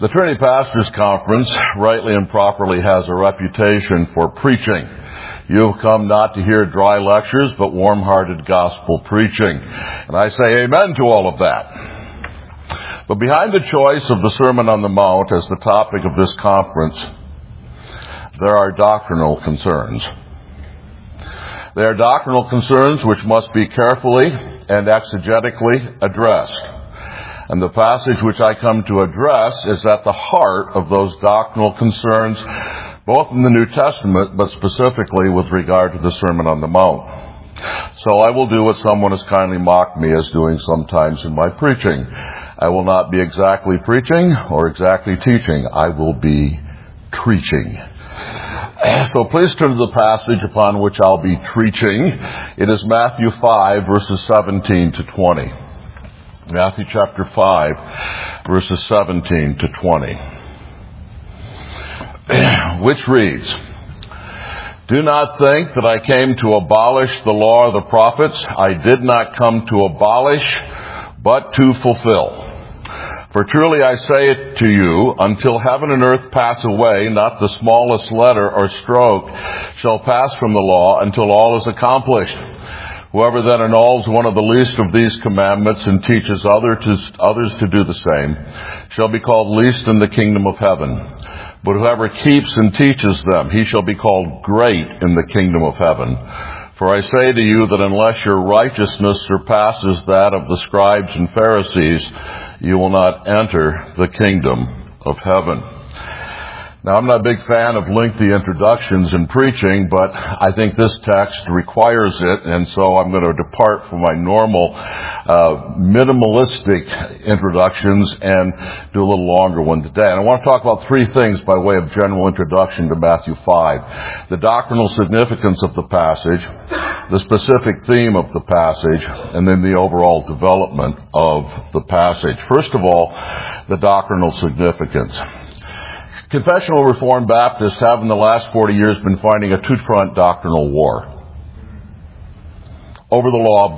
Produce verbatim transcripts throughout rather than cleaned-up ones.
The Trinity Pastors Conference, rightly and properly, has a reputation for preaching. You've come not to hear dry lectures, but warm-hearted gospel preaching. And I say amen to all of that. But behind the choice of the Sermon on the Mount as the topic of this conference, there are doctrinal concerns. They are doctrinal concerns which must be carefully and exegetically addressed. And the passage which I come to address is at the heart of those doctrinal concerns, both in the New Testament, but specifically with regard to the Sermon on the Mount. So I will do what someone has kindly mocked me as doing sometimes in my preaching. I will not be exactly preaching or exactly teaching. I will be preaching. So please turn to the passage upon which I'll be preaching. It is Matthew five, verses seventeen to twenty. Matthew chapter five, verses seventeen to twenty. Which reads, "Do not think that I came to abolish the law or the prophets. I did not come to abolish, but to fulfill. For truly I say it to you, until heaven and earth pass away, not the smallest letter or stroke shall pass from the law until all is accomplished. Whoever then annuls one of the least of these commandments and teaches other to, others to do the same shall be called least in the kingdom of heaven. But whoever keeps and teaches them, he shall be called great in the kingdom of heaven. For I say to you that unless your righteousness surpasses that of the scribes and Pharisees, you will not enter the kingdom of heaven." Now, I'm not a big fan of lengthy introductions in preaching, but I think this text requires it, and so I'm going to depart from my normal uh, minimalistic introductions and do a little longer one today. And I want to talk about three things by way of general introduction to Matthew five. The doctrinal significance of the passage, the specific theme of the passage, and then the overall development of the passage. First of all, the doctrinal significance. Confessional Reformed Baptists have in the last forty years been fighting a two-front doctrinal war over the law of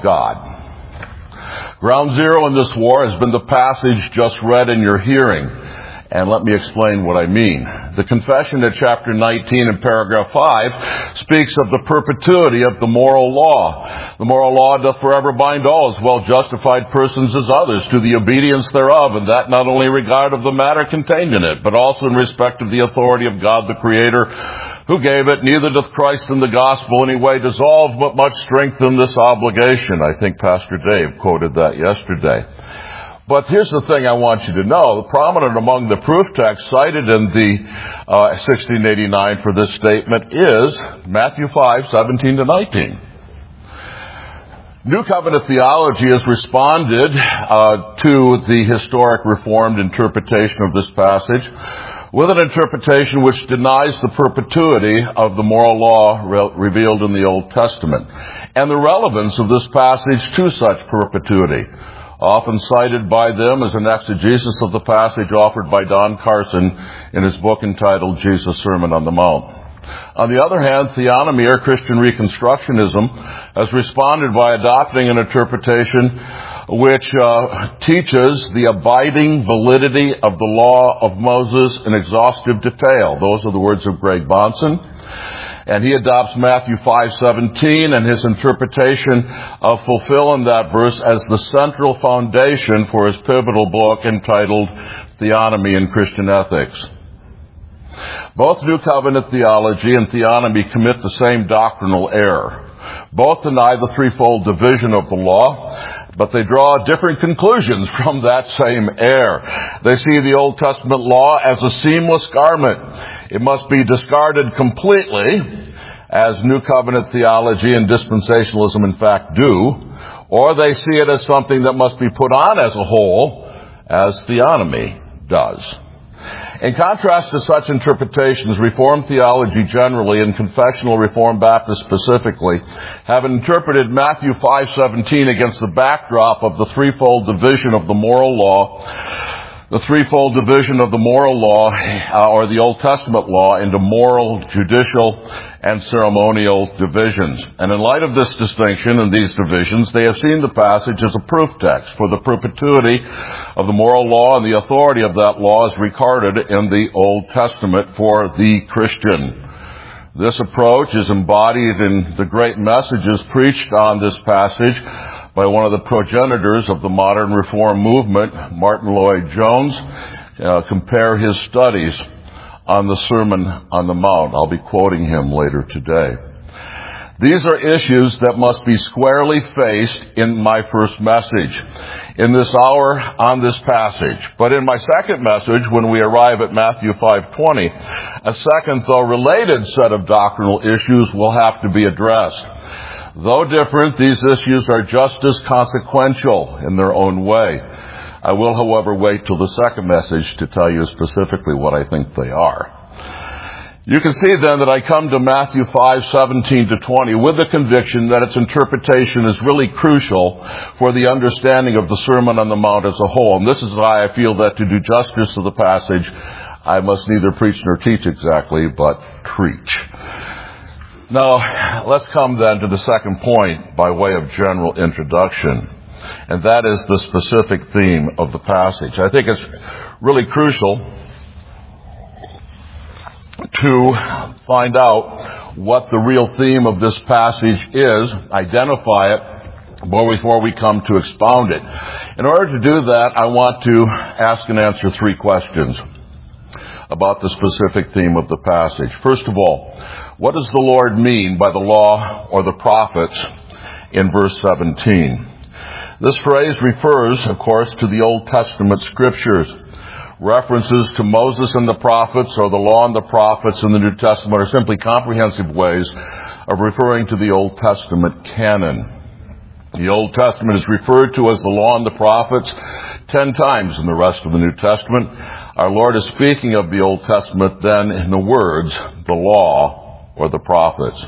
God. Ground zero in this war has been the passage just read in your hearing. And let me explain what I mean. The confession at chapter nineteen and paragraph five speaks of the perpetuity of the moral law. The moral law doth forever bind all, as well justified persons as others, to the obedience thereof, and that not only in regard of the matter contained in it, but also in respect of the authority of God the Creator, who gave it. Neither doth Christ in the gospel any way dissolve, but much strengthen this obligation. I think Pastor Dave quoted that yesterday. But here's the thing I want you to know. Prominent among the proof texts cited in the uh, sixteen eighty-nine for this statement is Matthew five, seventeen to nineteen. New Covenant theology has responded uh, to the historic Reformed interpretation of this passage with an interpretation which denies the perpetuity of the moral law re- revealed in the Old Testament and the relevance of this passage to such perpetuity. Often cited by them as an exegesis of the passage offered by Don Carson in his book entitled Jesus' Sermon on the Mount. On the other hand, theonomy, or Christian Reconstructionism, has responded by adopting an interpretation which uh, teaches the abiding validity of the law of Moses in exhaustive detail. Those are the words of Greg Bonson. And he adopts Matthew five seventeen and his interpretation of fulfill in that verse as the central foundation for his pivotal book entitled Theonomy and Christian Ethics. Both New Covenant theology and theonomy commit the same doctrinal error. Both deny the threefold division of the law, but they draw different conclusions from that same error. They see the Old Testament law as a seamless garment. It must be discarded completely, as New Covenant theology and dispensationalism in fact do, or they see it as something that must be put on as a whole, as theonomy does. In contrast to such interpretations, Reformed theology generally and confessional Reformed Baptists specifically have interpreted Matthew five seventeen against the backdrop of the threefold division of the moral law the threefold division of the moral law, uh, or the Old Testament law, into moral, judicial, and ceremonial divisions. And in light of this distinction and these divisions, they have seen the passage as a proof text for the perpetuity of the moral law, and the authority of that law is recorded in the Old Testament for the Christian. This approach is embodied in the great messages preached on this passage by one of the progenitors of the modern reform movement, Martin Lloyd-Jones. Uh, compare his studies on the Sermon on the Mount. I'll be quoting him later today. These are issues that must be squarely faced in my first message, in this hour on this passage. But in my second message, when we arrive at Matthew five twenty, a second, though related set of doctrinal issues will have to be addressed. Though different, these issues are just as consequential in their own way. I will, however, wait till the second message to tell you specifically what I think they are. You can see then that I come to Matthew five seventeen to twenty with the conviction that its interpretation is really crucial for the understanding of the Sermon on the Mount as a whole. And this is why I feel that to do justice to the passage, I must neither preach nor teach exactly, but preach. Now, let's come then to the second point by way of general introduction, and that is the specific theme of the passage. I think it's really crucial to find out what the real theme of this passage is, identify it, before we come to expound it. In order to do that, I want to ask and answer three questions about the specific theme of the passage. First of all, what does the Lord mean by the law or the prophets in verse seventeen? This phrase refers, of course, to the Old Testament scriptures. References to Moses and the prophets, or the law and the prophets in the New Testament, are simply comprehensive ways of referring to the Old Testament canon. The Old Testament is referred to as the law and the prophets ten times in the rest of the New Testament. Our Lord is speaking of the Old Testament then in the words, the law or the prophets.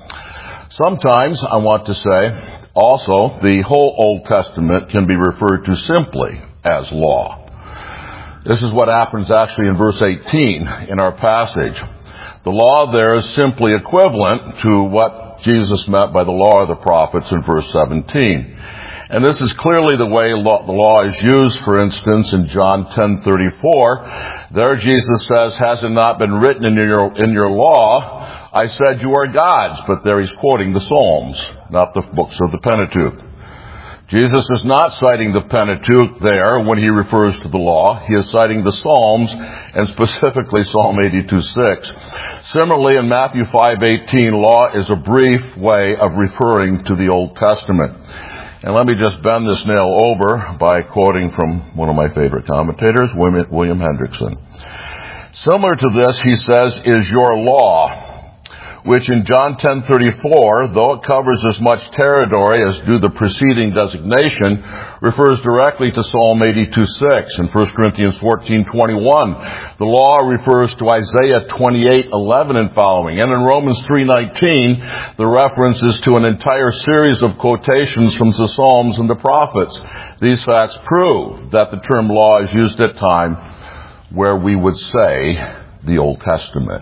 Sometimes, I want to say, also, the whole Old Testament can be referred to simply as law. This is what happens actually in verse eighteen in our passage. The law there is simply equivalent to what Jesus meant by the law or the prophets in verse seventeen. And this is clearly the way law, the law is used, for instance, in John ten thirty-four. There Jesus says, has it not been written in your, in your law, I said you are gods. But there he's quoting the Psalms, not the books of the Pentateuch. Jesus is not citing the Pentateuch there when he refers to the law. He is citing the Psalms, and specifically Psalm eighty-two six. Similarly, in Matthew five eighteen, law is a brief way of referring to the Old Testament. And let me just bend this nail over by quoting from one of my favorite commentators, William Hendrickson. Similar to this, he says, is your law, which in John ten thirty-four, though it covers as much territory as do the preceding designation, refers directly to Psalm eighty-two six. In First Corinthians fourteen twenty-one, the law refers to Isaiah twenty-eight eleven and following. And in Romans three nineteen, the reference is to an entire series of quotations from the Psalms and the prophets. These facts prove that the term law is used at time where we would say the Old Testament.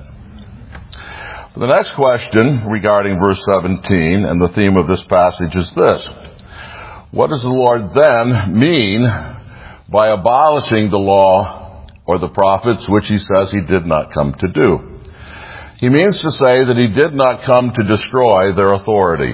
The next question regarding verse seventeen and the theme of this passage is this. What does the Lord then mean by abolishing the law or the prophets, which he says he did not come to do? He means to say that he did not come to destroy their authority.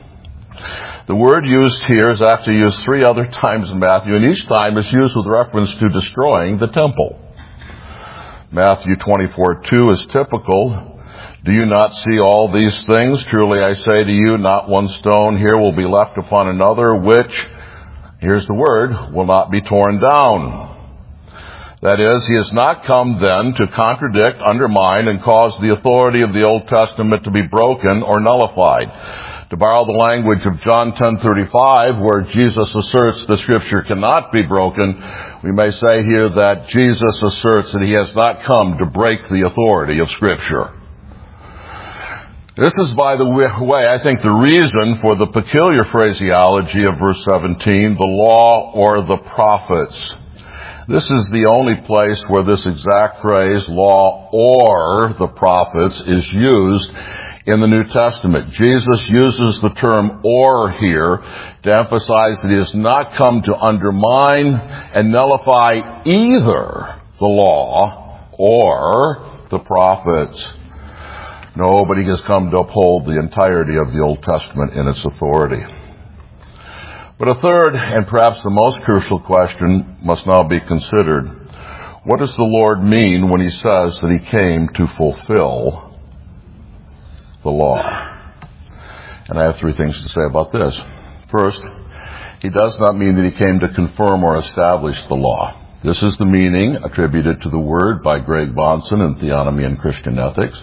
The word used here is actually used three other times in Matthew, and each time is used with reference to destroying the temple. Matthew twenty-four two is typical. Do you not see all these things? Truly I say to you, not one stone here will be left upon another, which, here's the word, will not be torn down. That is, he has not come then to contradict, undermine, and cause the authority of the Old Testament to be broken or nullified. To borrow the language of John ten thirty-five, where Jesus asserts the Scripture cannot be broken, we may say here that Jesus asserts that he has not come to break the authority of Scripture. This is, by the way, I think the reason for the peculiar phraseology of verse seventeen, the law or the prophets. This is the only place where this exact phrase, law or the prophets, is used in the New Testament. Jesus uses the term or here to emphasize that he has not come to undermine and nullify either the law or the prophets. No, but he has come to uphold the entirety of the Old Testament in its authority. But a third, and perhaps the most crucial question, must now be considered. What does the Lord mean when he says that he came to fulfill the law? And I have three things to say about this. First, he does not mean that he came to confirm or establish the law. This is the meaning attributed to the word by Greg Bahnsen in Theonomy and Christian Ethics.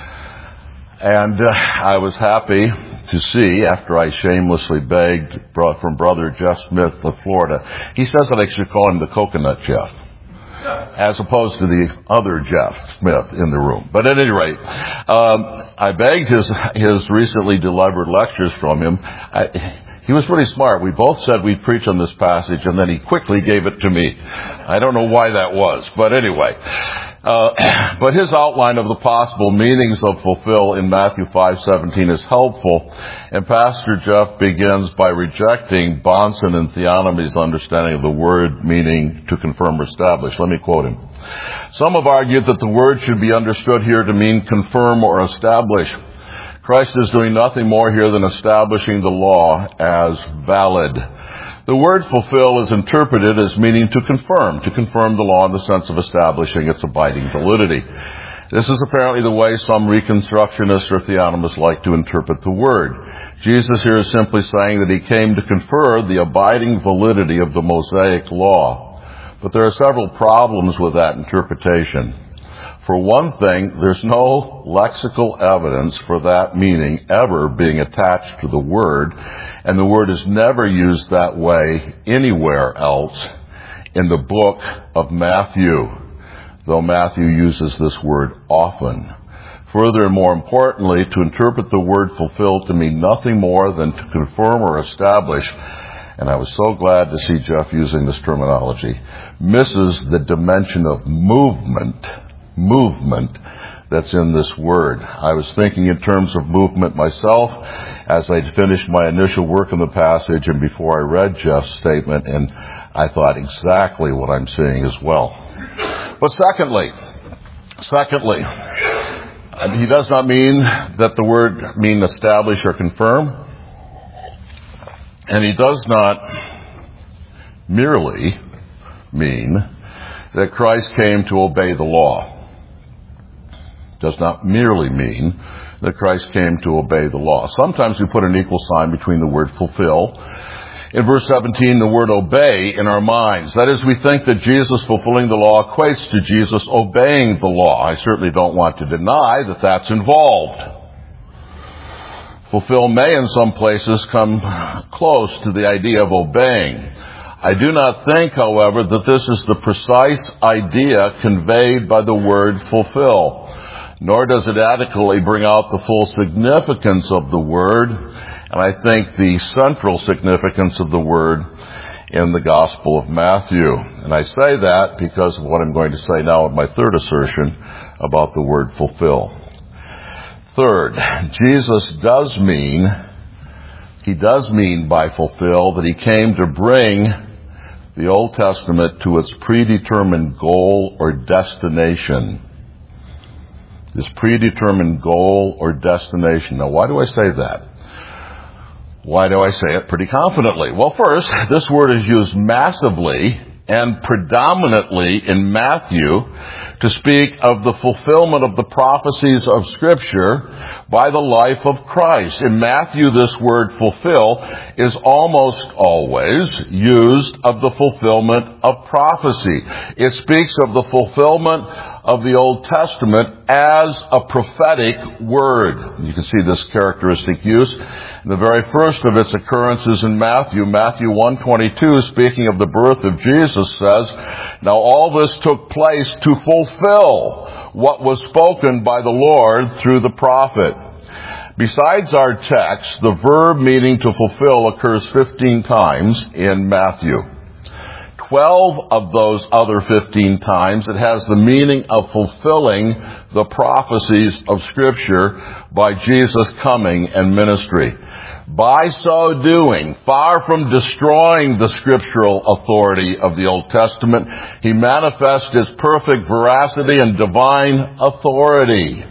And uh, I was happy to see, after I shamelessly begged from Brother Jeff Smith of Florida, he says that I should call him the Coconut Jeff, as opposed to the other Jeff Smith in the room. But at any rate, um, I begged his his recently delivered lectures from him. I, he was pretty smart. We both said we'd preach on this passage, and then he quickly gave it to me. I don't know why that was, but anyway. Uh, but his outline of the possible meanings of fulfill in Matthew five seventeen is helpful, and Pastor Jeff begins by rejecting Bahnsen and Theonomy's understanding of the word meaning to confirm or establish. Let me quote him. Some have argued that the word should be understood here to mean confirm or establish. Christ is doing nothing more here than establishing the law as valid. The word fulfill is interpreted as meaning to confirm, to confirm the law in the sense of establishing its abiding validity. This is apparently the way some Reconstructionists or Theonomists like to interpret the word. Jesus here is simply saying that he came to confer the abiding validity of the Mosaic law. But there are several problems with that interpretation. For one thing, there's no lexical evidence for that meaning ever being attached to the word, and the word is never used that way anywhere else in the book of Matthew, though Matthew uses this word often. Further and more importantly, to interpret the word fulfilled to mean nothing more than to confirm or establish, and I was so glad to see Jeff using this terminology, misses the dimension of movement movement that's in this word. I was thinking in terms of movement myself as I'd finished my initial work in the passage and before I read Jeff's statement, and I thought exactly what I'm seeing as well. But secondly, secondly, he does not mean that the word mean establish or confirm, and he does not merely mean that Christ came to obey the law. Does not merely mean that Christ came to obey the law. Sometimes we put an equal sign between the word fulfill. In verse seventeen, the word obey in our minds. That is, we think that Jesus fulfilling the law equates to Jesus obeying the law. I certainly don't want to deny that that's involved. Fulfill may in some places come close to the idea of obeying. I do not think, however, that this is the precise idea conveyed by the word fulfill, nor does it adequately bring out the full significance of the word, and I think the central significance of the word in the Gospel of Matthew. And I say that because of what I'm going to say now in my third assertion about the word fulfill. Third, Jesus does mean, he does mean by fulfill that he came to bring the Old Testament to its predetermined goal or destination. This predetermined goal or destination. Now, why do I say that? Why do I say it pretty confidently? Well, first, this word is used massively and predominantly in Matthew to speak of the fulfillment of the prophecies of Scripture by the life of Christ. In Matthew, this word fulfill is almost always used of the fulfillment of prophecy. It speaks of the fulfillment of the Old Testament as a prophetic word. You can see this characteristic use in the very first of its occurrences in Matthew. Matthew one twenty-two, speaking of the birth of Jesus, says, "Now all this took place to fulfill what was spoken by the Lord through the prophet." Besides our text, the verb meaning to fulfill occurs fifteen times in Matthew. twelve of those other fifteen times, it has the meaning of fulfilling the prophecies of Scripture by Jesus' coming and ministry. By so doing, far from destroying the scriptural authority of the Old Testament, he manifests his perfect veracity and divine authority.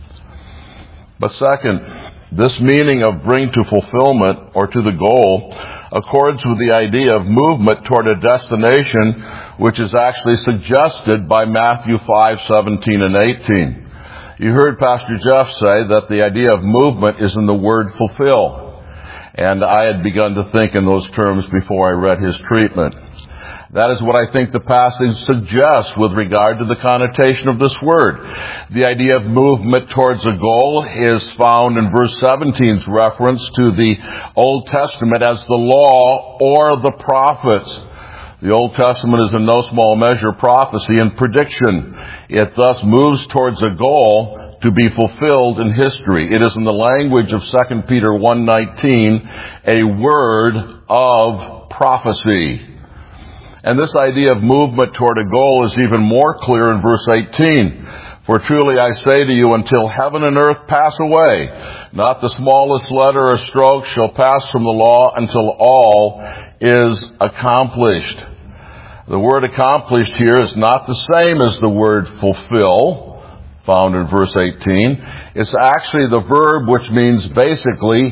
But second, this meaning of bring to fulfillment or to the goal accords with the idea of movement toward a destination which is actually suggested by Matthew five, seventeen and eighteen. You heard Pastor Jeff say that the idea of movement is in the word fulfill. And I had begun to think in those terms before I read his treatment. That is what I think the passage suggests with regard to the connotation of this word. The idea of movement towards a goal is found in verse seventeen's reference to the Old Testament as the law or the prophets. The Old Testament is in no small measure prophecy and prediction. It thus moves towards a goal to be fulfilled in history. It is in the language of Second Peter one nineteen, a word of prophecy. And this idea of movement toward a goal is even more clear in verse eighteen. For truly I say to you, until heaven and earth pass away, not the smallest letter or stroke shall pass from the law until all is accomplished. The word accomplished here is not the same as the word fulfill, found in verse eighteen. It's actually the verb which means basically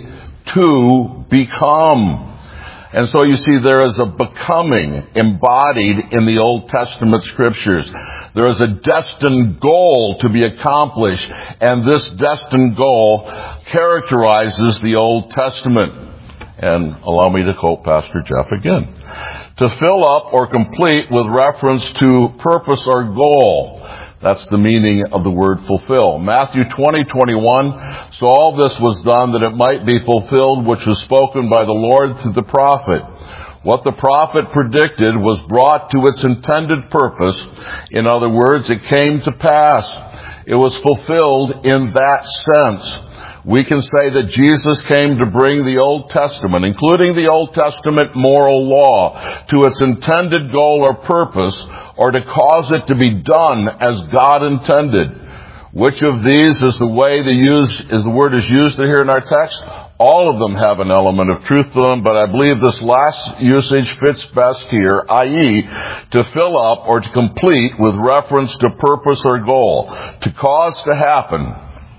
to become. And so you see there is a becoming embodied in the Old Testament scriptures. There is a destined goal to be accomplished, and this destined goal characterizes the Old Testament. And allow me to quote Pastor Jeff again. To fill up or complete with reference to purpose or goal. That's the meaning of the word fulfill. Matthew twenty, twenty-one, so all this was done that it might be fulfilled which was spoken by the Lord through the prophet. What the prophet predicted was brought to its intended purpose. In other words, it came to pass. It was fulfilled in that sense. We can say that Jesus came to bring the Old Testament, including the Old Testament moral law, to its intended goal or purpose, or to cause it to be done as God intended. Which of these is the way the use is the word is used here in our text? All of them have an element of truth to them, but I believe this last usage fits best here, that is, to fill up or to complete with reference to purpose or goal, to cause to happen,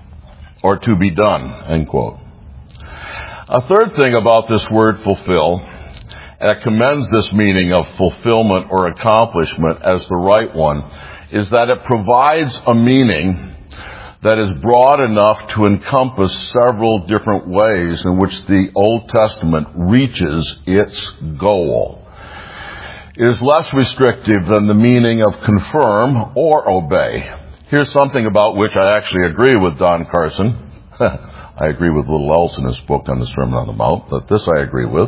or to be done, end quote. A third thing about this word fulfill that commends this meaning of fulfillment or accomplishment as the right one is that it provides a meaning that is broad enough to encompass several different ways in which the Old Testament reaches its goal. It is less restrictive than the meaning of confirm or obey. Here's something about which I actually agree with Don Carson. I agree with little else in his book on the Sermon on the Mount, but this I agree with.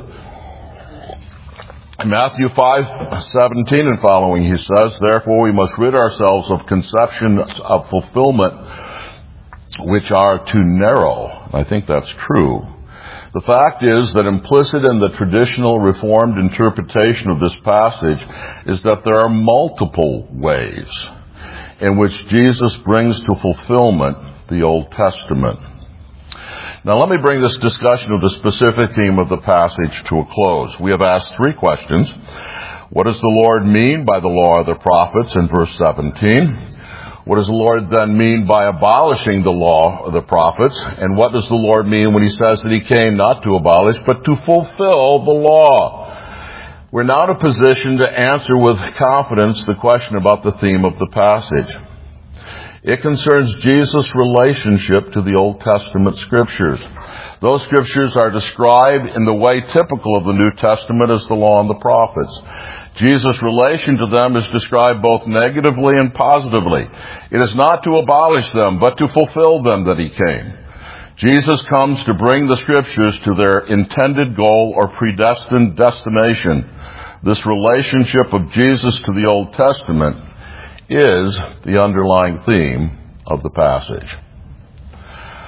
In Matthew five, seventeen and following, he says, therefore we must rid ourselves of conceptions of fulfillment which are too narrow. I think that's true. The fact is that implicit in the traditional Reformed interpretation of this passage is that there are multiple ways in which Jesus brings to fulfillment the Old Testament. Now let me bring this discussion of the specific theme of the passage to a close. We have asked three questions. What does the Lord mean by the law of the prophets in verse seventeen? What does the Lord then mean by abolishing the law of the prophets? And what does the Lord mean when he says that he came not to abolish, but to fulfill the law? We're now in a position to answer with confidence the question about the theme of the passage. It concerns Jesus' relationship to the Old Testament scriptures. Those scriptures are described in the way typical of the New Testament as the law and the prophets. Jesus' relation to them is described both negatively and positively. It is not to abolish them, but to fulfill them that he came. Jesus comes to bring the scriptures to their intended goal or predestined destination. This relationship of Jesus to the Old Testament is the underlying theme of the passage.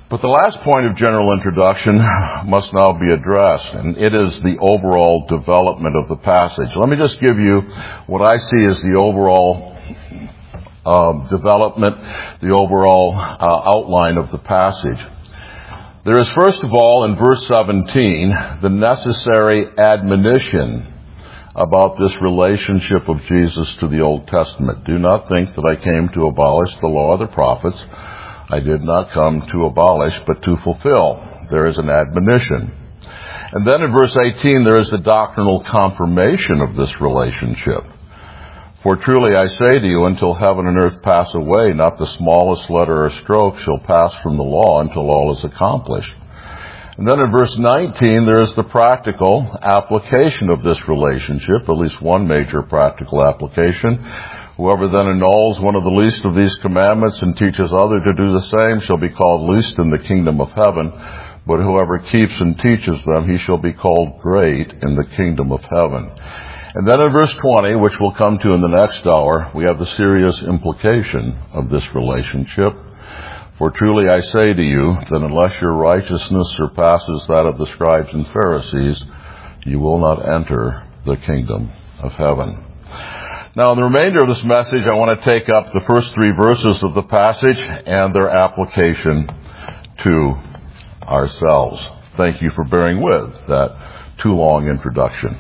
But the last point of general introduction must now be addressed, and it is the overall development of the passage. Let me just give you what I see as the overall uh, development, the overall uh, outline of the passage. There is, first of all, in verse seventeen, the necessary admonition about this relationship of Jesus to the Old Testament. Do not think that I came to abolish the law of the prophets. I did not come to abolish, but to fulfill. There is an admonition. And then in verse eighteen, there is the doctrinal confirmation of this relationship. For truly I say to you, until heaven and earth pass away, not the smallest letter or stroke shall pass from the law until all is accomplished. And then in verse nineteen, there is the practical application of this relationship, at least one major practical application. Whoever then annuls one of the least of these commandments and teaches others to do the same shall be called least in the kingdom of heaven. But whoever keeps and teaches them, he shall be called great in the kingdom of heaven. And then in verse twenty, which we'll come to in the next hour, we have the serious implication of this relationship. For truly I say to you that unless your righteousness surpasses that of the scribes and Pharisees, you will not enter the kingdom of heaven. Now, in the remainder of this message, I want to take up the first three verses of the passage and their application to ourselves. Thank you for bearing with that too long introduction.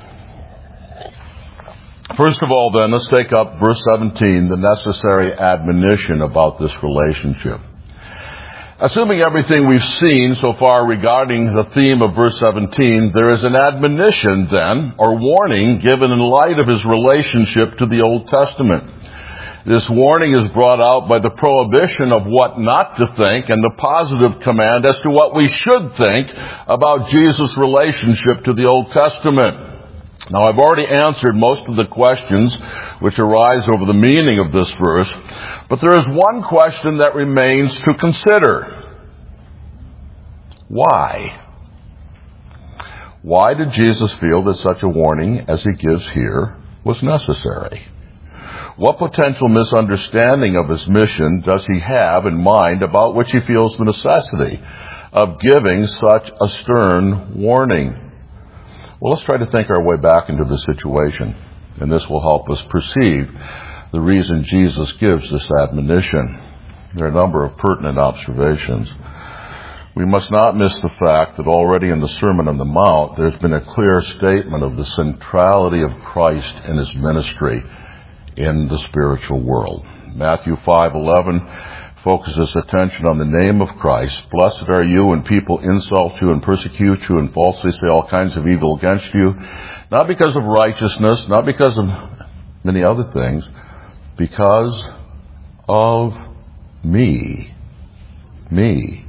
First of all, then, let's take up verse seventeen, the necessary admonition about this relationship. Assuming everything we've seen so far regarding the theme of verse seventeen, there is an admonition then, or warning, given in light of his relationship to the Old Testament. This warning is brought out by the prohibition of what not to think and the positive command as to what we should think about Jesus' relationship to the Old Testament. Now, I've already answered most of the questions which arise over the meaning of this verse, but there is one question that remains to consider. Why? Why did Jesus feel that such a warning as he gives here was necessary? What potential misunderstanding of his mission does he have in mind about which he feels the necessity of giving such a stern warning? Well, let's try to think our way back into the situation, and this will help us perceive the reason Jesus gives this admonition. There are a number of pertinent observations. We must not miss the fact that already in the Sermon on the Mount, there's been a clear statement of the centrality of Christ and his ministry in the spiritual world. Matthew five eleven focuses attention on the name of Christ. Blessed are you when people insult you and persecute you and falsely say all kinds of evil against you, not because of righteousness, not because of many other things, because of me. Me.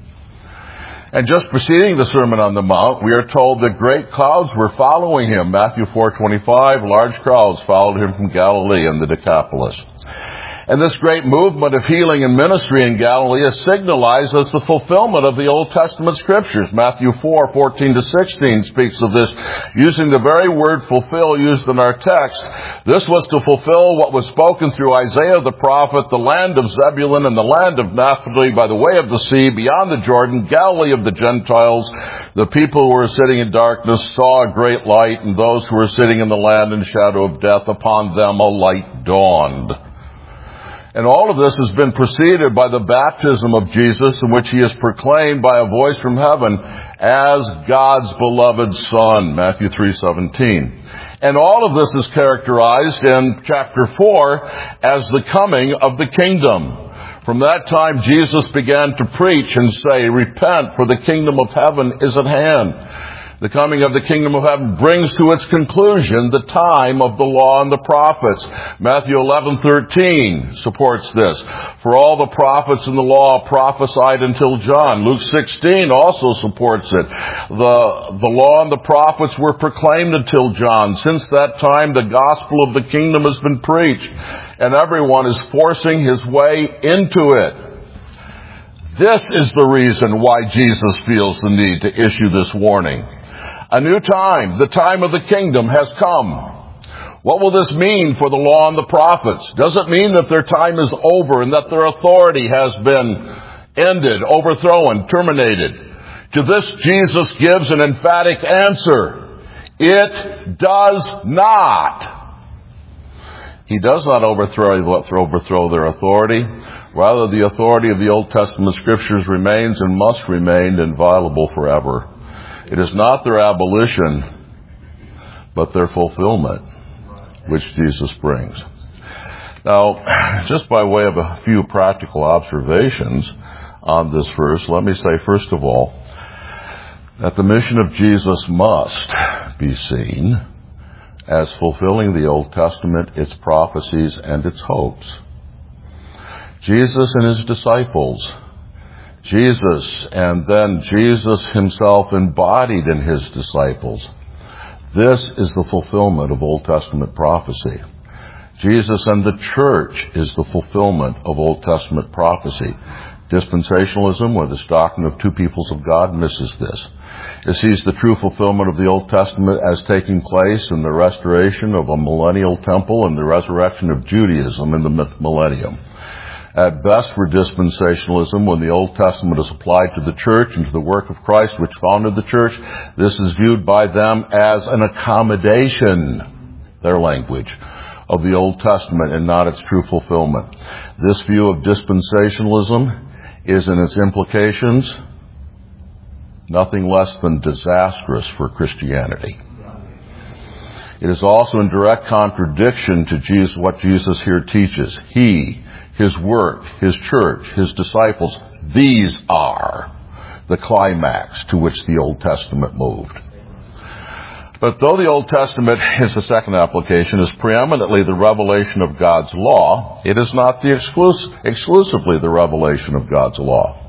And just preceding the Sermon on the Mount, we are told that great crowds were following him. Matthew four twenty-five, large crowds followed him from Galilee and the Decapolis. And this great movement of healing and ministry in Galilee is signalized as the fulfillment of the Old Testament Scriptures. Matthew four fourteen to sixteen speaks of this, using the very word fulfill used in our text. This was to fulfill what was spoken through Isaiah the prophet, the land of Zebulun and the land of Naphtali by the way of the sea, beyond the Jordan, Galilee of the Gentiles. The people who were sitting in darkness saw a great light, and those who were sitting in the land and shadow of death, upon them a light dawned. And all of this has been preceded by the baptism of Jesus, in which he is proclaimed by a voice from heaven as God's beloved Son, Matthew three seventeen. And all of this is characterized in chapter four as the coming of the kingdom. From that time, Jesus began to preach and say, repent, for the kingdom of heaven is at hand. The coming of the kingdom of heaven brings to its conclusion the time of the law and the prophets. Matthew eleven thirteen supports this. For all the prophets in the law prophesied until John. Luke sixteen also supports it. The, the law and the prophets were proclaimed until John. Since that time, the gospel of the kingdom has been preached, and everyone is forcing his way into it. This is the reason why Jesus feels the need to issue this warning. A new time, the time of the kingdom, has come. What will this mean for the law and the prophets? Does it mean that their time is over and that their authority has been ended, overthrown, terminated. To this, Jesus gives an emphatic answer. It does not. He does not overthrow, overthrow their authority. Rather, the authority of the Old Testament Scriptures remains and must remain inviolable forever. It is not their abolition, but their fulfillment, which Jesus brings. Now, just by way of a few practical observations on this verse, let me say, first of all, that the mission of Jesus must be seen as fulfilling the Old Testament, its prophecies, and its hopes. Jesus and his disciples, Jesus and then Jesus himself embodied in his disciples. This is the fulfillment of Old Testament prophecy. Jesus and the church is the fulfillment of Old Testament prophecy. Dispensationalism, or this doctrine of two peoples of God, misses this. It sees the true fulfillment of the Old Testament as taking place in the restoration of a millennial temple and the resurrection of Judaism in the millennium. At best for dispensationalism, when the Old Testament is applied to the church and to the work of Christ which founded the church, this is viewed by them as an accommodation, their language, of the Old Testament and not its true fulfillment. This view of dispensationalism is in its implications nothing less than disastrous for Christianity. It is also in direct contradiction to Jesus, what Jesus here teaches. He, his work, his church, his disciples, these are the climax to which the Old Testament moved. But though the Old Testament, is the second application, is preeminently the revelation of God's law, it is not the exclus- exclusively the revelation of God's law.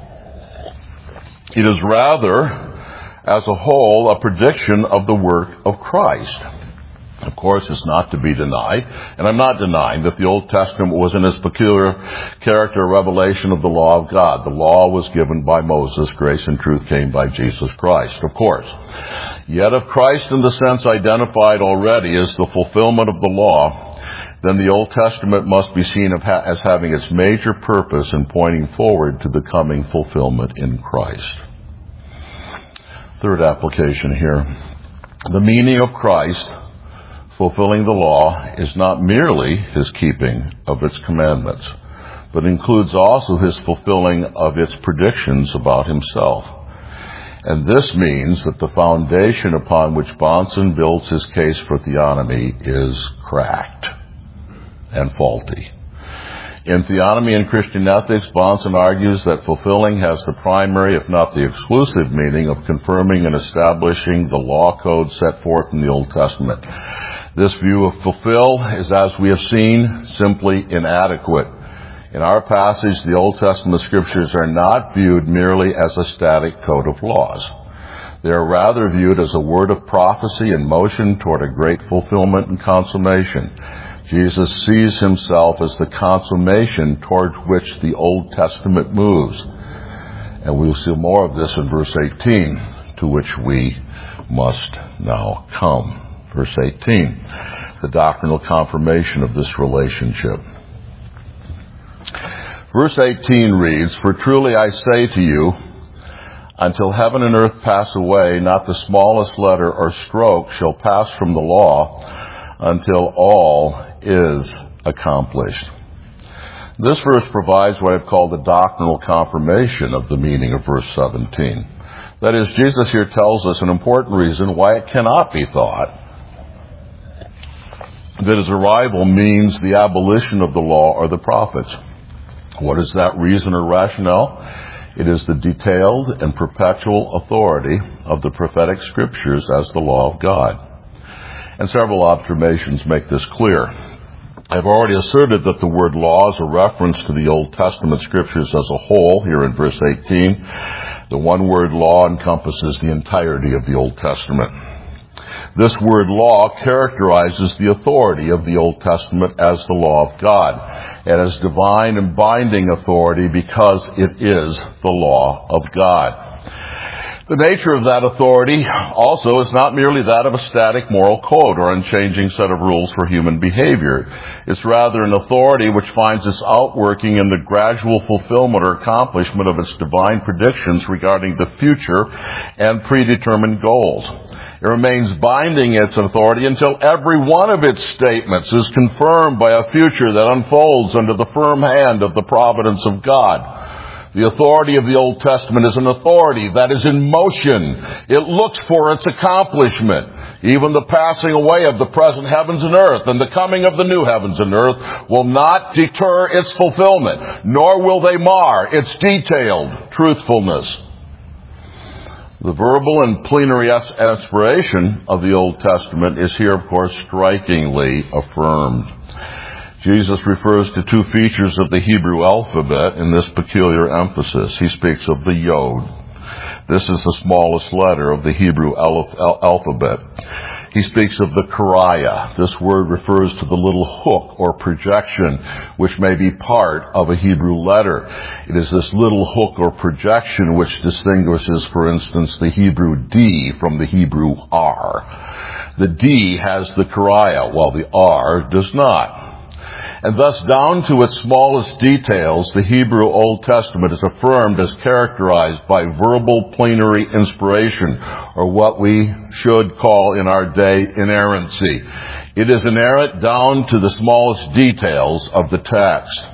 It is rather, as a whole, a prediction of the work of Christ. Of course, it's not to be denied, and I'm not denying that the Old Testament was in its peculiar character a revelation of the law of God. The law was given by Moses. Grace and truth came by Jesus Christ, of course. Yet if Christ, in the sense identified already, is the fulfillment of the law, then the Old Testament must be seen as having its major purpose in pointing forward to the coming fulfillment in Christ. Third application here. The meaning of Christ fulfilling the law is not merely his keeping of its commandments, but includes also his fulfilling of its predictions about himself. And this means that the foundation upon which Bahnsen builds his case for theonomy is cracked and faulty. In Theonomy and Christian Ethics, Bahnsen argues that fulfilling has the primary, if not the exclusive, meaning of confirming and establishing the law code set forth in the Old Testament. This view of fulfill is, as we have seen, simply inadequate. In our passage, the Old Testament Scriptures are not viewed merely as a static code of laws. They are rather viewed as a word of prophecy in motion toward a great fulfillment and consummation. Jesus sees himself as the consummation toward which the Old Testament moves. And we'll see more of this in verse eighteen, to which we must now come. Verse eighteen, the doctrinal confirmation of this relationship. Verse eighteen reads, "For truly I say to you, until heaven and earth pass away, not the smallest letter or stroke shall pass from the law until all is accomplished." This verse provides what I've called the doctrinal confirmation of the meaning of verse seventeen. That is, Jesus here tells us an important reason why it cannot be thought that his arrival means the abolition of the law or the prophets. What is that reason or rationale? It is the detailed and perpetual authority of the prophetic scriptures as the law of God. And several observations make this clear. I've already asserted that the word law is a reference to the Old Testament scriptures as a whole, here in verse eighteen. The one word law encompasses the entirety of the Old Testament. This word law characterizes the authority of the Old Testament as the law of God, and as divine and binding authority because it is the law of God. The nature of that authority also is not merely that of a static moral code or unchanging set of rules for human behavior. It's rather an authority which finds its outworking in the gradual fulfillment or accomplishment of its divine predictions regarding the future and predetermined goals. It remains binding its authority until every one of its statements is confirmed by a future that unfolds under the firm hand of the providence of God. The authority of the Old Testament is an authority that is in motion. It looks for its accomplishment. Even the passing away of the present heavens and earth and the coming of the new heavens and earth will not deter its fulfillment, nor will they mar its detailed truthfulness. The verbal and plenary inspiration of the Old Testament is here, of course, strikingly affirmed. Jesus refers to two features of the Hebrew alphabet in this peculiar emphasis. He speaks of the Yod. This is the smallest letter of the Hebrew alphabet. He speaks of the Kariah. This word refers to the little hook or projection which may be part of a Hebrew letter. It is this little hook or projection which distinguishes, for instance, the Hebrew D from the Hebrew R. The D has the Kariah, while the R does not. And thus, down to its smallest details, the Hebrew Old Testament is affirmed as characterized by verbal plenary inspiration, or what we should call in our day inerrancy. It is inerrant down to the smallest details of the text.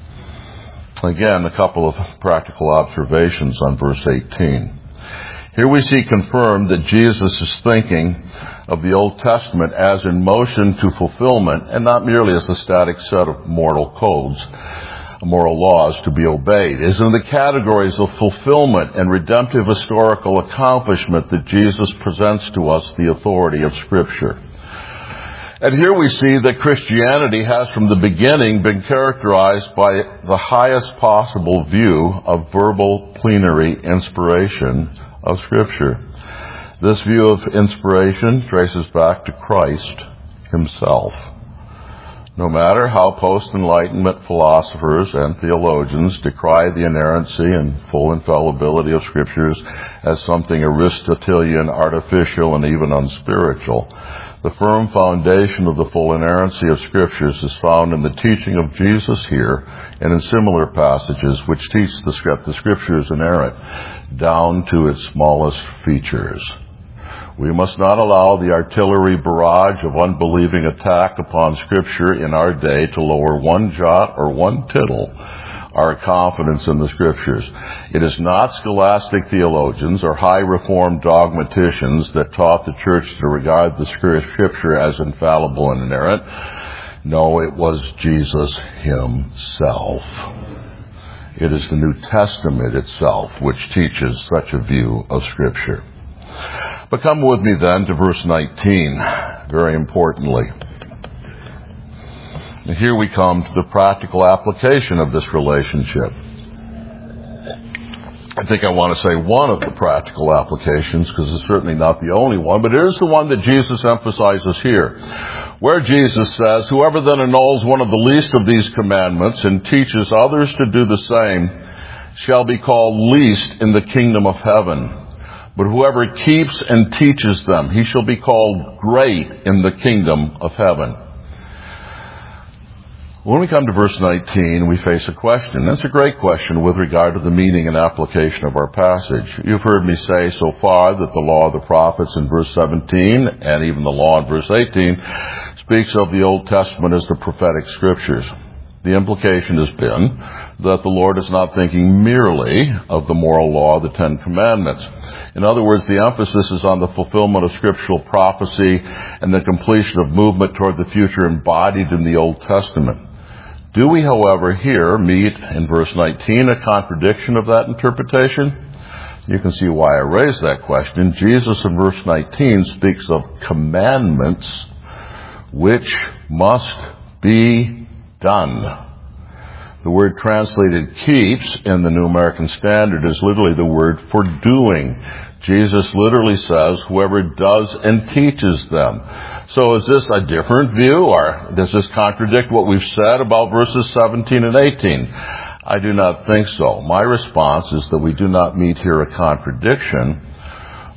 Again, a couple of practical observations on verse eighteen. Here we see confirmed that Jesus is thinking of the Old Testament as in motion to fulfillment and not merely as a static set of moral codes, moral laws to be obeyed. It is in the categories of fulfillment and redemptive historical accomplishment that Jesus presents to us the authority of Scripture. And here we see that Christianity has from the beginning been characterized by the highest possible view of verbal plenary inspiration of Scripture. This view of inspiration traces back to Christ himself. No matter how post-Enlightenment philosophers and theologians decry the inerrancy and full infallibility of Scriptures as something Aristotelian, artificial, and even unspiritual, the firm foundation of the full inerrancy of Scriptures is found in the teaching of Jesus here and in similar passages which teach the, the Scriptures inerrant down to its smallest features. We must not allow the artillery barrage of unbelieving attack upon Scripture in our day to lower one jot or one tittle our confidence in the Scriptures. It is not scholastic theologians or high Reformed dogmaticians that taught the church to regard the Scripture as infallible and inerrant. No, it was Jesus himself. It is the New Testament itself which teaches such a view of Scripture. But come with me then to verse nineteen, very importantly. And here we come to the practical application of this relationship. I think I want to say one of the practical applications, because it's certainly not the only one, but it is the one that Jesus emphasizes here, where Jesus says, "Whoever then annuls one of the least of these commandments and teaches others to do the same shall be called least in the kingdom of heaven. But whoever keeps and teaches them, he shall be called great in the kingdom of heaven." When we come to verse nineteen, we face a question. That's a great question with regard to the meaning and application of our passage. You've heard me say so far that the law of the prophets in verse seventeen, and even the law in verse eighteen, speaks of the Old Testament as the prophetic Scriptures. The implication has been that the Lord is not thinking merely of the moral law, the Ten Commandments. In other words, the emphasis is on the fulfillment of scriptural prophecy and the completion of movement toward the future embodied in the Old Testament. Do we, however, here meet in verse nineteen a contradiction of that interpretation? You can see why I raised that question. Jesus in verse nineteen speaks of commandments which must be done. The word translated keeps in the New American Standard is literally the word for doing. Jesus literally says, whoever does and teaches them. So is this a different view, or does this contradict what we've said about verses seventeen and eighteen? I do not think so. My response is that we do not meet here a contradiction,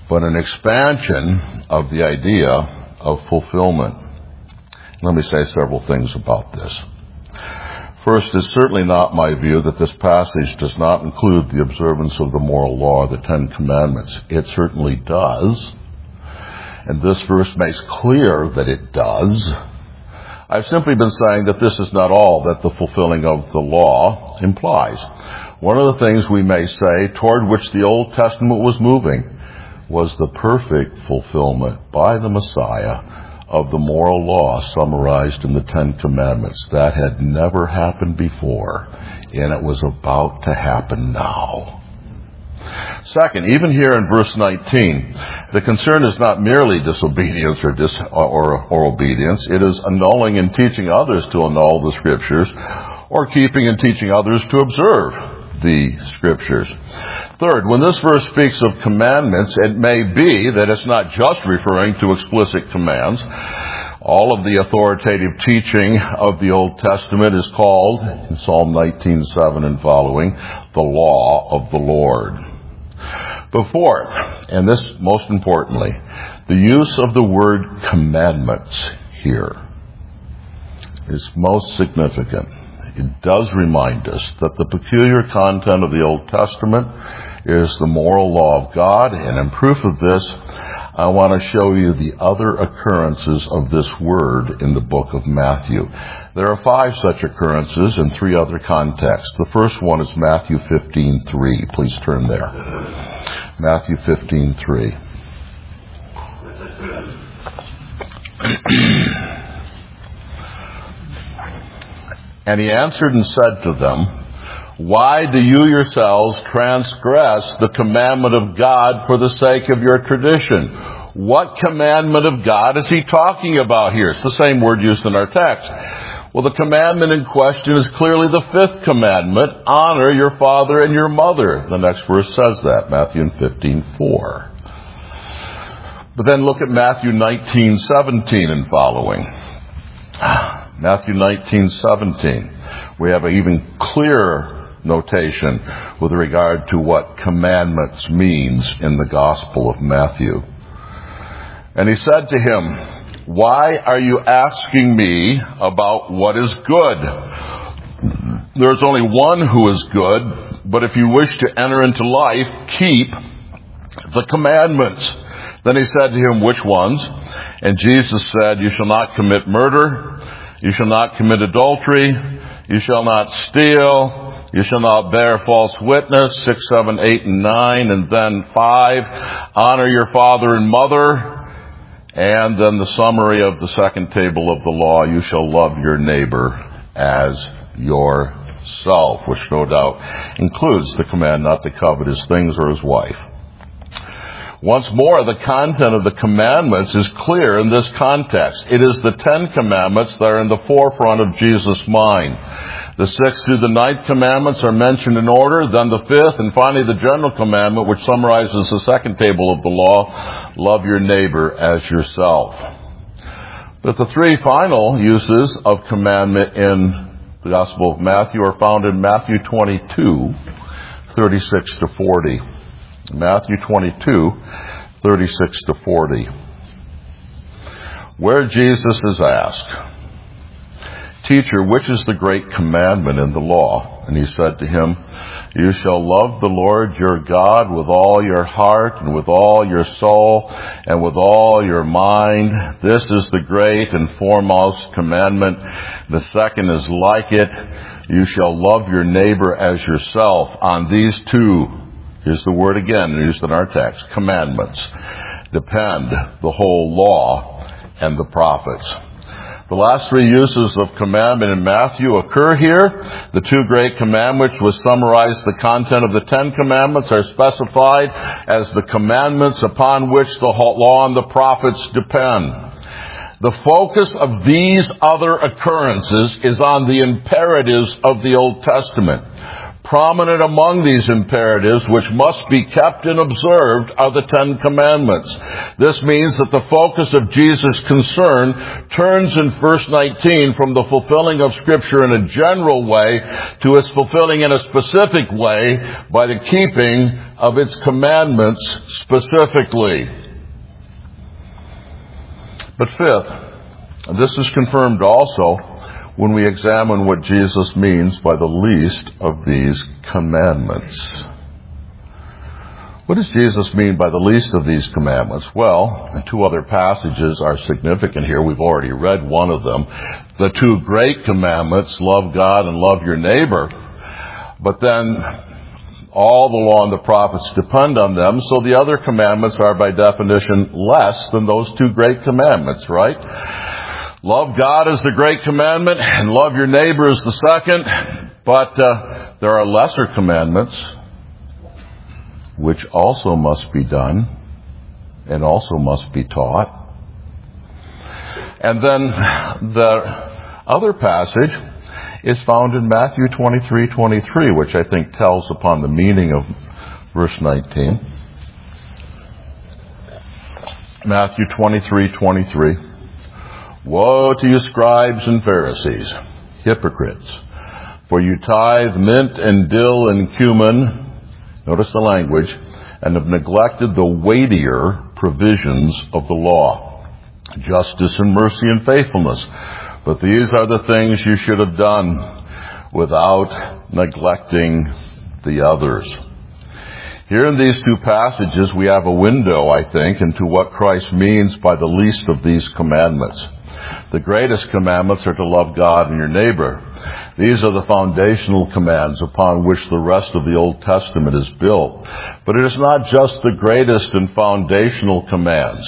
but an expansion of the idea of fulfillment. Let me say several things about this. First, it's certainly not my view that this passage does not include the observance of the moral law, the Ten Commandments. It certainly does. And this verse makes clear that it does. I've simply been saying that this is not all that the fulfilling of the law implies. One of the things we may say toward which the Old Testament was moving was the perfect fulfillment by the Messiah of the moral law summarized in the Ten Commandments. That had never happened before, and it was about to happen now. Second, even here in verse nineteen, the concern is not merely disobedience or, dis, or, or obedience. It is annulling and teaching others to annul the Scriptures, or keeping and teaching others to observe the Scriptures. Third, when this verse speaks of commandments, it may be that it's not just referring to explicit commands. All of the authoritative teaching of the Old Testament is called, in Psalm nineteen seven and following, the law of the Lord. But fourth, and this most importantly, the use of the word commandments here is most significant. It does remind us that the peculiar content of the Old Testament is the moral law of God, and in proof of this, I want to show you the other occurrences of this word in the book of Matthew. There are five such occurrences in three other contexts. The first one is Matthew fifteen three. Please turn there. Matthew fifteen three. And he answered and said to them, "Why do you yourselves transgress the commandment of God for the sake of your tradition?" What commandment of God is he talking about here? It's the same word used in our text. Well, the commandment in question is clearly the fifth commandment, honor your father and your mother. The next verse says that, Matthew fifteen four. But then look at Matthew nineteen seventeen and following. Matthew nineteen seventeen. We have an even clearer notation with regard to what commandments means in the Gospel of Matthew. And he said to him, "Why are you asking me about what is good? There's only one who is good, but if you wish to enter into life, keep the commandments." Then he said to him, "Which ones?" And Jesus said, "You shall not commit murder. You shall not commit adultery. You shall not steal. You shall not bear false witness." Six, seven, eight, and nine. And then five, honor your father and mother. And then the summary of the second table of the law, you shall love your neighbor as yourself, which no doubt includes the command not to covet his things or his wife. Once more, the content of the commandments is clear in this context. It is the Ten Commandments that are in the forefront of Jesus' mind. The sixth through the ninth commandments are mentioned in order, then the fifth, and finally the general commandment, which summarizes the second table of the law, love your neighbor as yourself. But the three final uses of commandment in the Gospel of Matthew are found in Matthew twenty-two, thirty-six to forty. Matthew twenty-two, thirty-six to forty, where Jesus is asked, "Teacher, which is the great commandment in the law?" And he said to him, "You shall love the Lord your God with all your heart and with all your soul and with all your mind. This is the great and foremost commandment. The second is like it. You shall love your neighbor as yourself. On these two," here's the word again used in our text, commandments, "depend the whole law and the prophets." The last three uses of commandment in Matthew occur here. The two great commandments which summarize the content of the Ten Commandments are specified as the commandments upon which the law and the prophets depend. The focus of these other occurrences is on the imperatives of the Old Testament. Prominent among these imperatives, which must be kept and observed, are the Ten Commandments. This means that the focus of Jesus' concern turns in verse nineteen from the fulfilling of Scripture in a general way to its fulfilling in a specific way by the keeping of its commandments specifically. But fifth, and this is confirmed also when we examine what Jesus means by the least of these commandments. What does Jesus mean by the least of these commandments? Well, two other passages are significant here. We've already read one of them. The two great commandments, love God and love your neighbor. But then all the law and the prophets depend on them, so the other commandments are by definition less than those two great commandments, right? Love God is the great commandment, and love your neighbor is the second. But uh, there are lesser commandments, which also must be done, and also must be taught. And then the other passage is found in Matthew twenty-three twenty-three, which I think tells upon the meaning of verse nineteen. Matthew twenty-three twenty-three. Woe to you, scribes and Pharisees, hypocrites, for you tithe mint and dill and cumin, notice the language, and have neglected the weightier provisions of the law, justice and mercy and faithfulness. But these are the things you should have done without neglecting the others. Here in these two passages, we have a window, I think, into what Christ means by the least of these commandments. The greatest commandments are to love God and your neighbor. These are the foundational commands upon which the rest of the Old Testament is built. But it is not just the greatest and foundational commands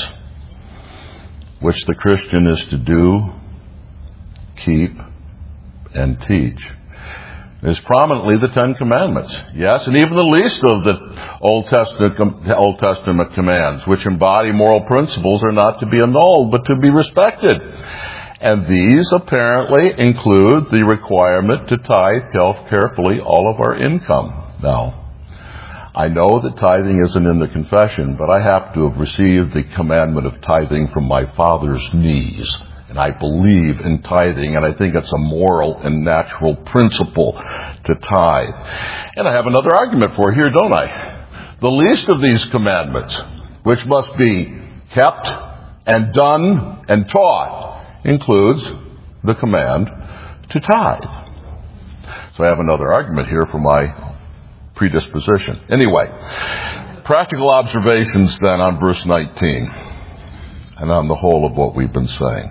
which the Christian is to do, keep, and teach. It is prominently the Ten Commandments, yes, and even the least of the Old Testament, Old Testament commands, which embody moral principles, are not to be annulled, but to be respected. And these apparently include the requirement to tithe carefully all of our income. Now, I know that tithing isn't in the confession, but I happen to have received the commandment of tithing from my father's knees. And I believe in tithing, and I think it's a moral and natural principle to tithe. And I have another argument for it here, don't I? The least of these commandments, which must be kept and done and taught, includes the command to tithe. So I have another argument here for my predisposition. Anyway, practical observations then on verse nineteen and on the whole of what we've been saying.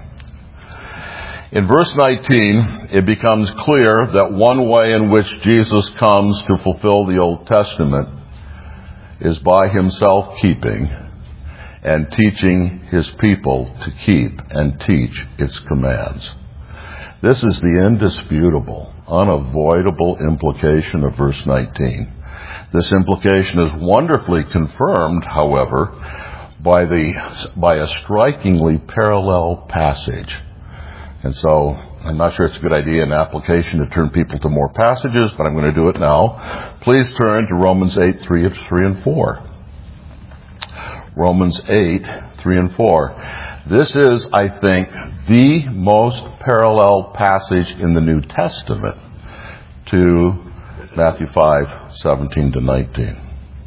In verse nineteen, it becomes clear that one way in which Jesus comes to fulfill the Old Testament is by himself keeping and teaching his people to keep and teach its commands. This is the indisputable, unavoidable implication of verse nineteen. This implication is wonderfully confirmed, however, by the by a strikingly parallel passage. And so, I'm not sure it's a good idea in application to turn people to more passages, but I'm going to do it now. Please turn to Romans eight, three, three and four. Romans eight, three and four. This is, I think, the most parallel passage in the New Testament to Matthew five, seventeen to nineteen.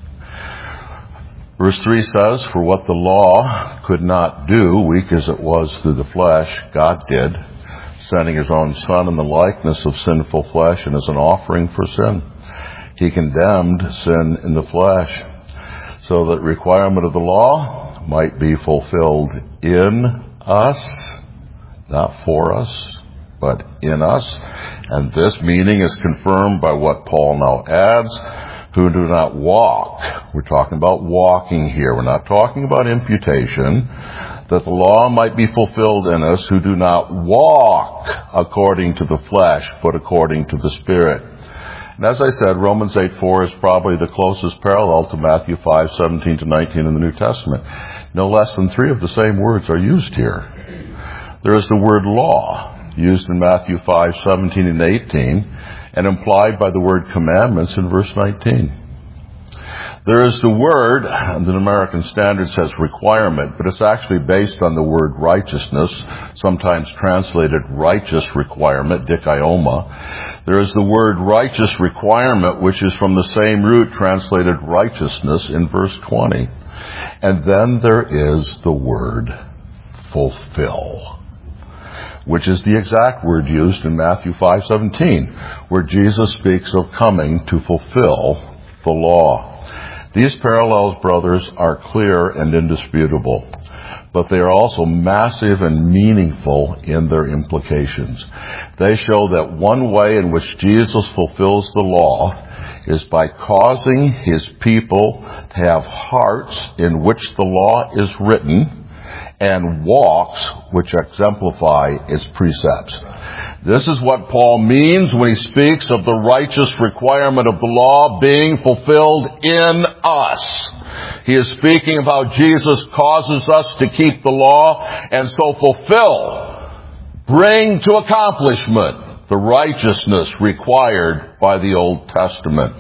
Verse three says, "For what the law could not do, weak as it was through the flesh, God did, sending his own Son in the likeness of sinful flesh and as an offering for sin. He condemned sin in the flesh, so that requirement of the law might be fulfilled in us," not for us, but in us. And this meaning is confirmed by what Paul now adds, "who do not walk." We're talking about walking here. We're not talking about imputation. "That the law might be fulfilled in us who do not walk according to the flesh, but according to the Spirit." And as I said, Romans eight four is probably the closest parallel to Matthew five seventeen to nineteen in the New Testament. No less than three of the same words are used here. There is the word law, used in Matthew five, seventeen and eighteen, and implied by the word commandments in verse nineteen. There is the word, the American Standard says requirement, but it's actually based on the word righteousness, sometimes translated righteous requirement, dikaioma. There is the word righteous requirement, which is from the same root translated righteousness in verse twenty. And then there is the word fulfill, which is the exact word used in Matthew five seventeen, where Jesus speaks of coming to fulfill the law. These parallels, brothers, are clear and indisputable, but they are also massive and meaningful in their implications. They show that one way in which Jesus fulfills the law is by causing his people to have hearts in which the law is written and walks which exemplify its precepts. This is what Paul means when he speaks of the righteous requirement of the law being fulfilled in us. He is speaking of how Jesus causes us to keep the law and so fulfill, bring to accomplishment the righteousness required by the Old Testament.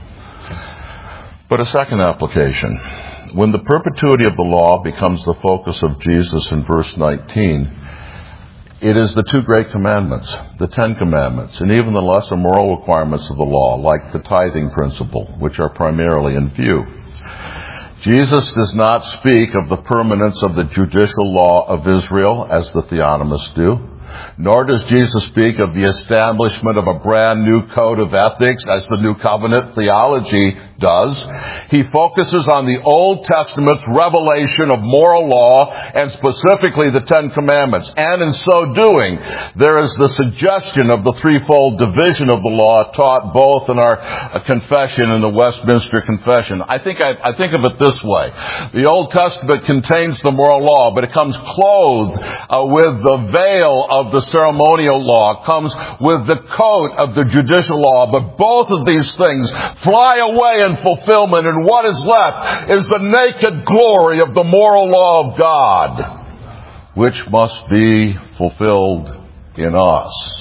But a second application. When the perpetuity of the law becomes the focus of Jesus in verse nineteen, it is the two great commandments, the Ten Commandments, and even the lesser moral requirements of the law, like the tithing principle, which are primarily in view. Jesus does not speak of the permanence of the judicial law of Israel, as the theonomists do, nor does Jesus speak of the establishment of a brand new code of ethics, as the New Covenant theology does. He focuses on the Old Testament's revelation of moral law, and specifically the Ten Commandments. And in so doing, there is the suggestion of the threefold division of the law taught both in our confession and the Westminster Confession. I think I, I think of it this way. The Old Testament contains the moral law, but it comes clothed uh, with the veil of the ceremonial law, comes with the coat of the judicial law. But both of these things fly away in fulfillment, and what is left is the naked glory of the moral law of God, which must be fulfilled in us.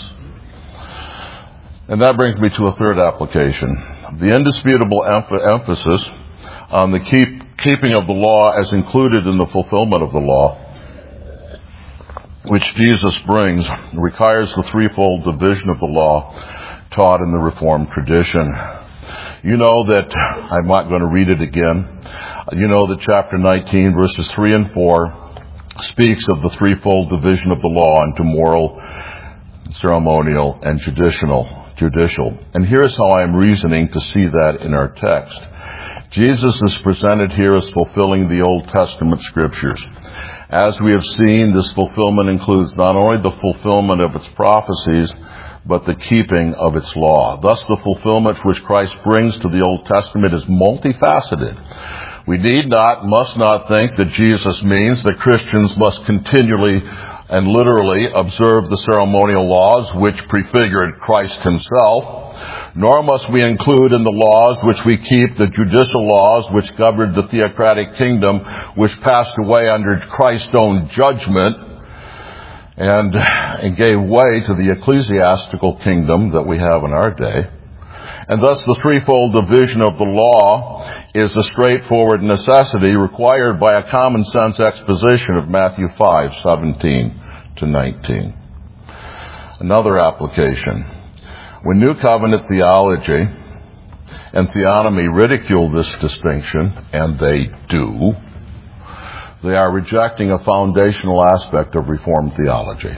And that brings me to a third application. The indisputable emph- emphasis on the keep, keeping of the law as included in the fulfillment of the law, which Jesus brings, requires the threefold division of the law taught in the Reformed tradition. You know that, I'm not going to read it again, you know that chapter nineteen, verses three and four, speaks of the threefold division of the law into moral, ceremonial, and judicial. judicial. And here's how I am reasoning to see that in our text. Jesus is presented here as fulfilling the Old Testament scriptures. As we have seen, this fulfillment includes not only the fulfillment of its prophecies, but the keeping of its law. Thus, the fulfillment which Christ brings to the Old Testament is multifaceted. We need not, must not think that Jesus means that Christians must continually and literally observe the ceremonial laws which prefigured Christ himself, nor must we include in the laws which we keep the judicial laws which governed the theocratic kingdom, which passed away under Christ's own judgment and, and gave way to the ecclesiastical kingdom that we have in our day. And thus the threefold division of the law is a straightforward necessity required by a common sense exposition of Matthew five, seventeen to nineteen. Another application. When New Covenant theology and theonomy ridicule this distinction, and they do, they are rejecting a foundational aspect of Reformed theology.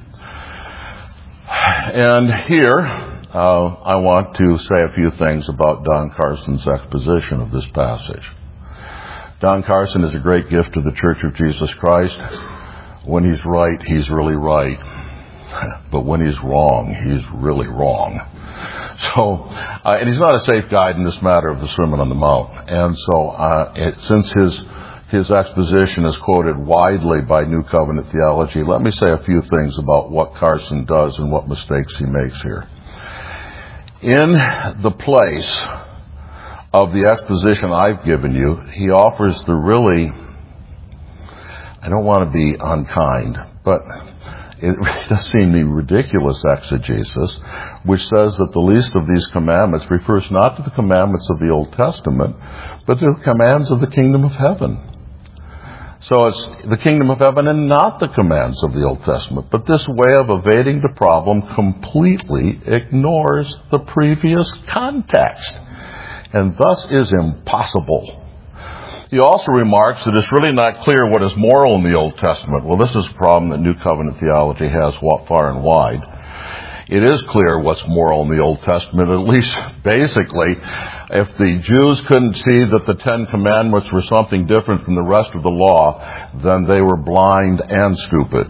And here, Uh, I want to say a few things about Don Carson's exposition of this passage. Don Carson is a great gift to the Church of Jesus Christ. When he's right, he's really right. But when he's wrong, he's really wrong. So, uh, and he's not a safe guide in this matter of the Sermon on the Mount. And so, uh, it, since his his exposition is quoted widely by New Covenant theology, let me say a few things about what Carson does and what mistakes he makes here. In the place of the exposition I've given you, he offers the really, I don't want to be unkind, but It does seem to be ridiculous exegesis, which says that the least of these commandments refers not to the commandments of the Old Testament, but to the commands of the kingdom of heaven. So it's the kingdom of heaven and not the commands of the Old Testament. But this way of evading the problem completely ignores the previous context, and thus is impossible. He also remarks that it's really not clear what is moral in the Old Testament. Well, this is a problem that New Covenant theology has far and wide. It is clear what's moral in the Old Testament, at least basically. If the Jews couldn't see that the Ten Commandments were something different from the rest of the law, then they were blind and stupid.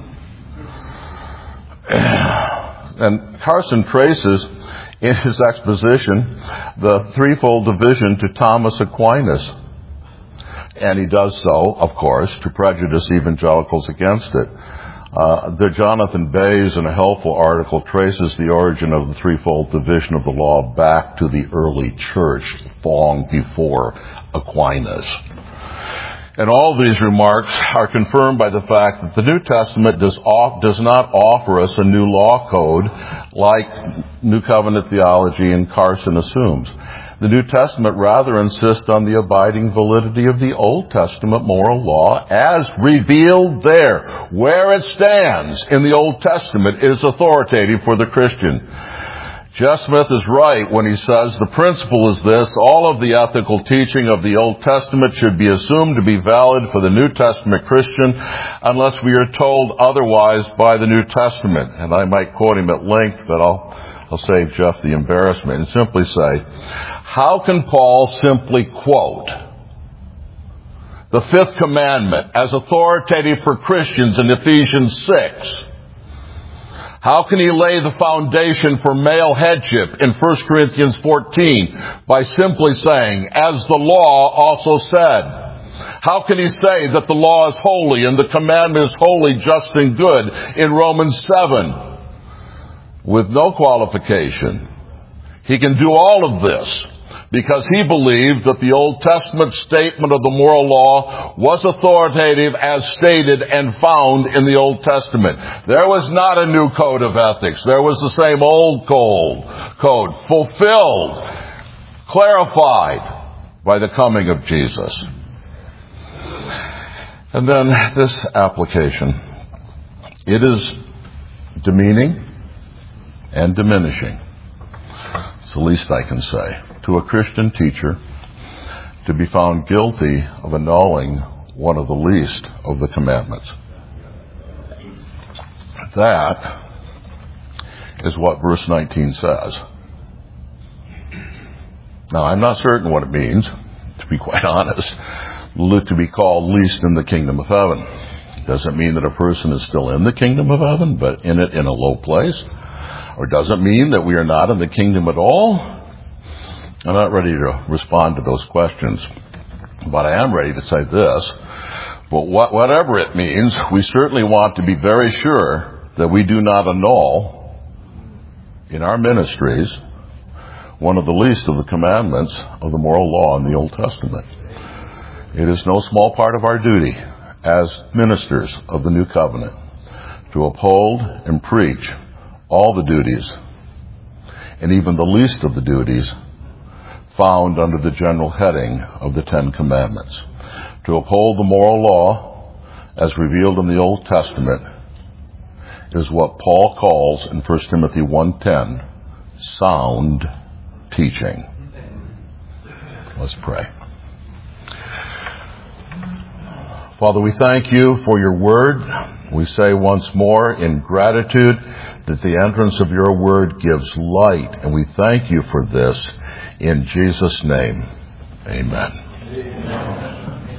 And Carson traces in his exposition the threefold division to Thomas Aquinas. And he does so, of course, to prejudice evangelicals against it. Uh, the Jonathan Bayes, in a helpful article, traces the origin of the threefold division of the law back to the early church, long before Aquinas. And all these remarks are confirmed by the fact that the New Testament does, off, does not offer us a new law code like New Covenant theology and Carson assumes. The New Testament rather insists on the abiding validity of the Old Testament moral law as revealed there. Where it stands in the Old Testament is authoritative for the Christian. Jeff Smith is right when he says the principle is this: all of the ethical teaching of the Old Testament should be assumed to be valid for the New Testament Christian unless we are told otherwise by the New Testament. And I might quote him at length, but I'll I'll save Jeff the embarrassment and simply say, how can Paul simply quote the fifth commandment as authoritative for Christians in Ephesians six? How can he lay the foundation for male headship in First Corinthians fourteen by simply saying, as the law also said? How can he say that the law is holy and the commandment is holy, just, and good in Romans seven? With no qualification. He can do all of this because he believed that the Old Testament statement of the moral law was authoritative as stated and found in the Old Testament. There was not a new code of ethics. There was the same old code, fulfilled, clarified by the coming of Jesus. And then this application. It is demeaning and diminishing, it's the least I can say, to a Christian teacher to be found guilty of annulling one of the least of the commandments. That is what verse nineteen says. Now, I'm not certain what it means, to be quite honest, to be called least in the kingdom of heaven. It doesn't mean that a person is still in the kingdom of heaven, but in it in a low place. Or does it mean that we are not in the kingdom at all? I'm not ready to respond to those questions. But I am ready to say this. But what, whatever it means, we certainly want to be very sure that we do not annul in our ministries one of the least of the commandments of the moral law in the Old Testament. It is no small part of our duty as ministers of the New Covenant to uphold and preach all the duties, and even the least of the duties, found under the general heading of the Ten Commandments. To uphold the moral law as revealed in the Old Testament is what Paul calls in First Timothy one ten sound teaching. Let's pray. Father, we thank you for your word. We say once more in gratitude that the entrance of your word gives light, and we thank you for this in Jesus' name. Amen. Amen.